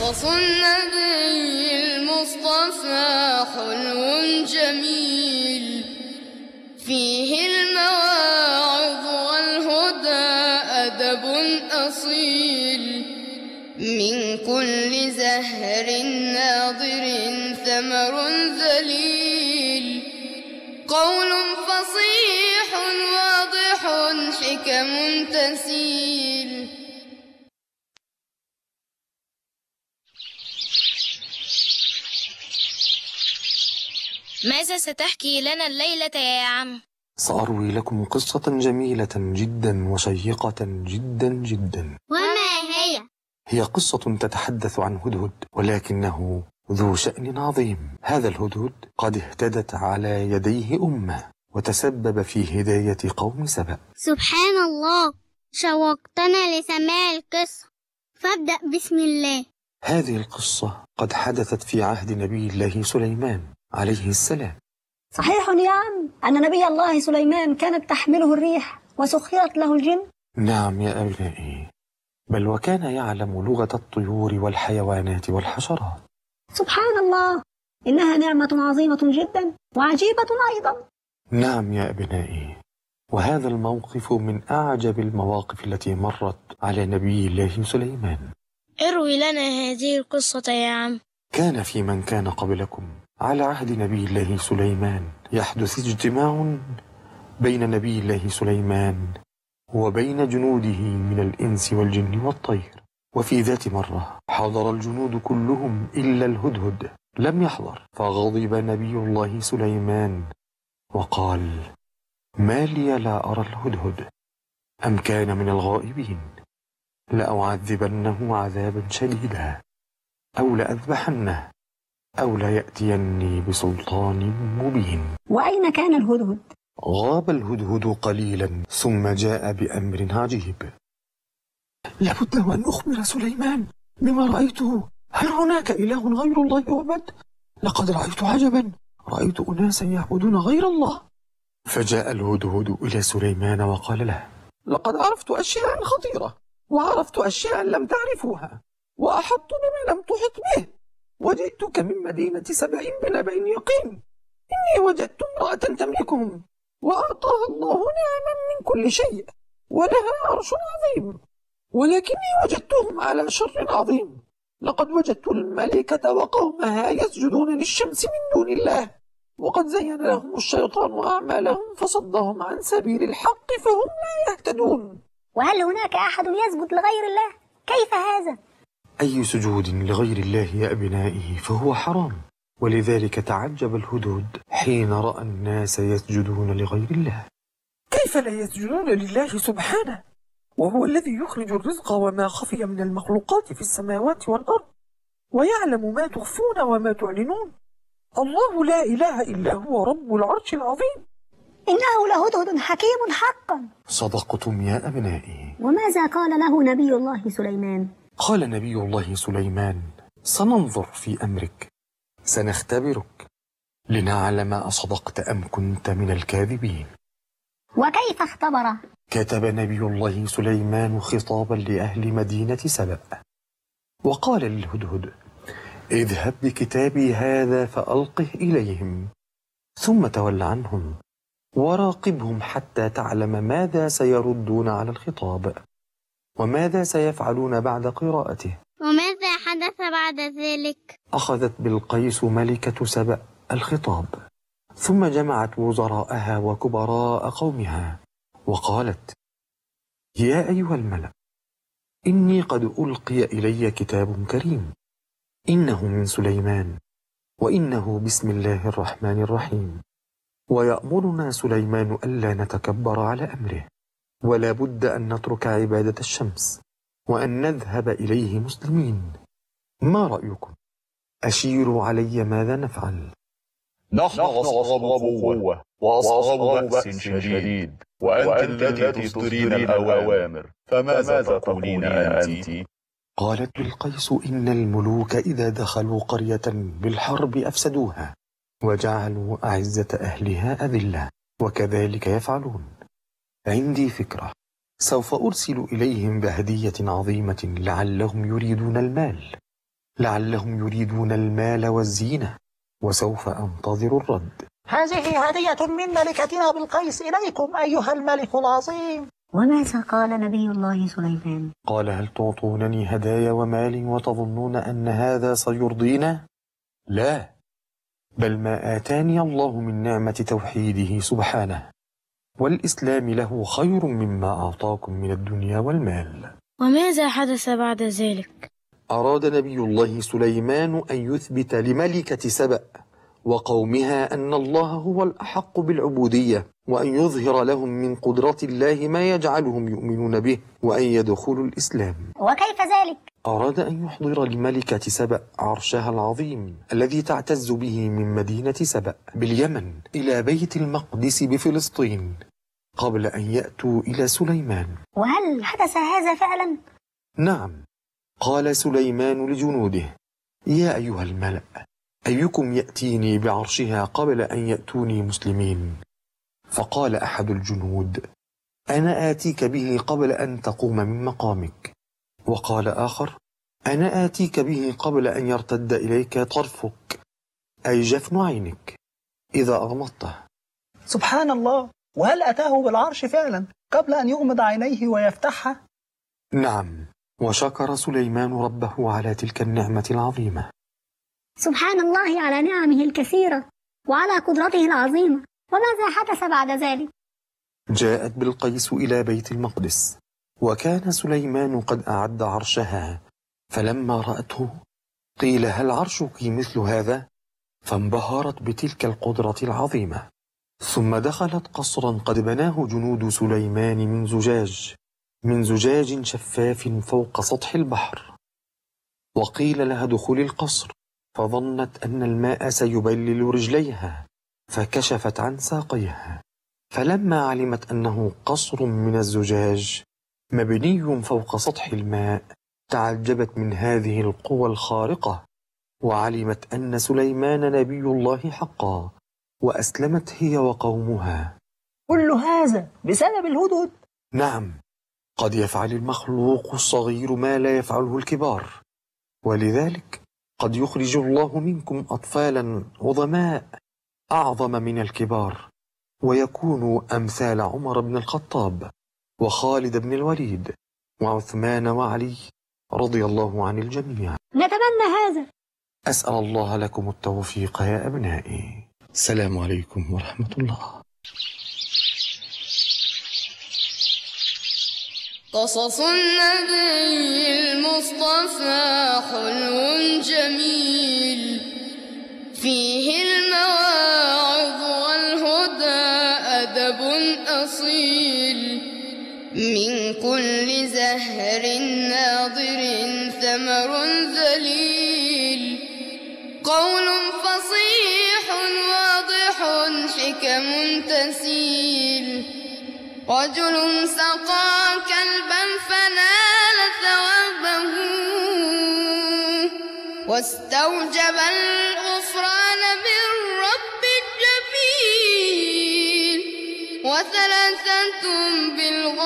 قصص النبي المصطفى حلو جميل، فيه المواعظ والهدى أدب أصيل، من كل زهر ناضر ثمر ذليل، قول فصيح واضح حكم تسيل. ماذا ستحكي لنا الليلة يا عم؟ سأروي لكم قصة جميلة جدا وشيقة جدا جدا. وما هي؟ هي قصة تتحدث عن هدهد، ولكنه ذو شأن عظيم. هذا الهدهد قد اهتدت على يديه أمه، وتسبب في هداية قوم سبأ. سبحان الله، شوقتنا لسماع القصة، فابدأ بسم الله. هذه القصة قد حدثت في عهد نبي الله سليمان عليه السلام. صحيح يا عم أن نبي الله سليمان كانت تحمله الريح وسخرت له الجن؟ نعم يا أبنائي، بل وكان يعلم لغة الطيور والحيوانات والحشرات. سبحان الله، إنها نعمة عظيمة جدا وعجيبة أيضا. نعم يا أبنائي، وهذا الموقف من أعجب المواقف التي مرت على نبي الله سليمان. اروي لنا هذه القصة يا عم. كان في من كان قبلكم على عهد نبي الله سليمان يحدث اجتماع بين نبي الله سليمان وبين جنوده من الإنس والجن والطير. وفي ذات مرة حضر الجنود كلهم إلا الهدهد لم يحضر، فغضب نبي الله سليمان وقال: ما لي لا أرى الهدهد؟ أم كان من الغائبين؟ لأعذبنه عذابا شديدا، أو لأذبحنه، أو لا يأتيني بسلطان مبين. وأين كان الهدهد؟ غاب الهدهد قليلا ثم جاء بأمر عجيب. لابد أن أخبر سليمان بما رأيته. هل هناك إله غير الله يعبد؟ لقد رأيت عجبا، رأيت أناسا يعبدون غير الله. فجاء الهدهد إلى سليمان وقال له: لقد عرفت أشياء خطيرة، وعرفت أشياء لم تعرفوها، وأحطت بما لم تحط به، وجئتك من مدينة سبأ بنبأ يقين. إني وجدت امرأة تملكهم، وأعطاها الله نعما من كل شيء، ولها عرش عظيم، ولكني وجدتهم على شر عظيم. لقد وجدت الملكة وقومها يسجدون للشمس من دون الله، وقد زين لهم الشيطان أعمالهم فصدهم عن سبيل الحق فهم لا يهتدون. وهل هناك أحد يسجد لغير الله؟ كيف هذا؟ أي سجود لغير الله يا أبنائي فهو حرام، ولذلك تعجب الهدهد حين رأى الناس يسجدون لغير الله. كيف لا يسجدون لله سبحانه، وهو الذي يخرج الرزق وما خفي من المخلوقات في السماوات والأرض، ويعلم ما تخفون وما تعلنون. الله لا إله إلا هو رب العرش العظيم. إنه لهدهد حكيم حقا. صدقتم يا أبنائي. وماذا قال له نبي الله سليمان؟ قال نبي الله سليمان: سننظر في أمرك، سنختبرك لنعلم أصدقت أم كنت من الكاذبين. وكيف اختبره؟ كتب نبي الله سليمان خطابا لأهل مدينة سبأ، وقال للهدهد: اذهب بكتابي هذا فألقه إليهم، ثم تول عنهم وراقبهم حتى تعلم ماذا سيردون على الخطاب، وماذا سيفعلون بعد قراءته. وماذا حدث بعد ذلك؟ أخذت بلقيس ملكة سبأ الخطاب، ثم جمعت وزراءها وكبراء قومها وقالت: يا أيها الملأ، إني قد ألقي إلي كتاب كريم، إنه من سليمان، وإنه بسم الله الرحمن الرحيم، ويأمرنا سليمان ألا نتكبر على أمره، ولا بد أن نترك عبادة الشمس، وأن نذهب إليه مسلمين. ما رأيكم؟ أشيروا علي ماذا نفعل. نحن أصحاب قوة وأصحاب بأس شديد، وأنت التي تصدرين الأوامر، فماذا تقولين أنت؟ قالت بلقيس: إن الملوك إذا دخلوا قرية بالحرب أفسدوها، وجعلوا أعزة أهلها أذلة، وكذلك يفعلون. عندي فكرة، سوف أرسل إليهم بهدية عظيمة لعلهم يريدون المال، لعلهم يريدون المال والزينة، وسوف أنتظر الرد. هذه هدية من ملكتنا بلقيس إليكم أيها الملك العظيم. وماذا قال نبي الله سليمان؟ قال: هل تعطونني هدايا ومال وتظنون أن هذا سيرضينا؟ لا، بل ما آتاني الله من نعمة توحيده سبحانه والإسلام له خير مما أعطاكم من الدنيا والمال. وماذا حدث بعد ذلك؟ أراد نبي الله سليمان أن يثبت لملكة سبأ وقومها أن الله هو الأحق بالعبودية، وأن يظهر لهم من قدرة الله ما يجعلهم يؤمنون به وأن يدخلوا الإسلام. وكيف ذلك؟ أراد أن يحضر لملكة سبأ عرشها العظيم الذي تعتز به من مدينة سبأ باليمن إلى بيت المقدس بفلسطين قبل أن يأتوا إلى سليمان. وهل حدث هذا فعلا؟ نعم، قال سليمان لجنوده: يا أيها الملأ، أيكم يأتيني بعرشها قبل أن يأتوني مسلمين؟ فقال أحد الجنود: أنا آتيك به قبل أن تقوم من مقامك. وقال آخر: أنا آتيك به قبل أن يرتد إليك طرفك، أي جفن عينك، إذا أغمضته. سبحان الله، وهل أتاه بالعرش فعلا قبل أن يغمض عينيه ويفتحها؟ نعم، وشكر سليمان ربه على تلك النعمة العظيمة. سبحان الله على نعمه الكثيرة وعلى قدرته العظيمة. وماذا حدث بعد ذلك؟ جاءت بلقيس إلى بيت المقدس، وكان سليمان قد أعد عرشها، فلما رأته قيل: هل عرشك مثل هذا؟ فانبهرت بتلك القدرة العظيمة، ثم دخلت قصرا قد بناه جنود سليمان من زجاج شفاف فوق سطح البحر. وقيل لها: ادخلي القصر، فظنت أن الماء سيبلل رجليها، فكشفت عن ساقيها، فلما علمت أنه قصر من الزجاج مبني فوق سطح الماء تعجبت من هذه القوى الخارقة، وعلمت أن سليمان نبي الله حقا، وأسلمت هي وقومها. كل هذا بسبب الهدهد؟ نعم، قد يفعل المخلوق الصغير ما لا يفعله الكبار، ولذلك قد يخرج الله منكم أطفالا عظماء أعظم من الكبار، ويكونوا أمثال عمر بن الخطاب وخالد بن الوليد وعثمان وعلي رضي الله عن الجميع. نتمنى هذا. أسأل الله لكم التوفيق يا أبنائي. السلام عليكم ورحمة الله. قصص النبي المصطفى حلو جميل، فيه المواعظ والهدى أدب أصيل، من كل زهر ناضر ثمر ذليل، قول فصيح واضح حكم تسيل، رجل سقى كلبا فنال ثوابه، واستوجب الغفران من رب الجميل، وثلاثة بالغفران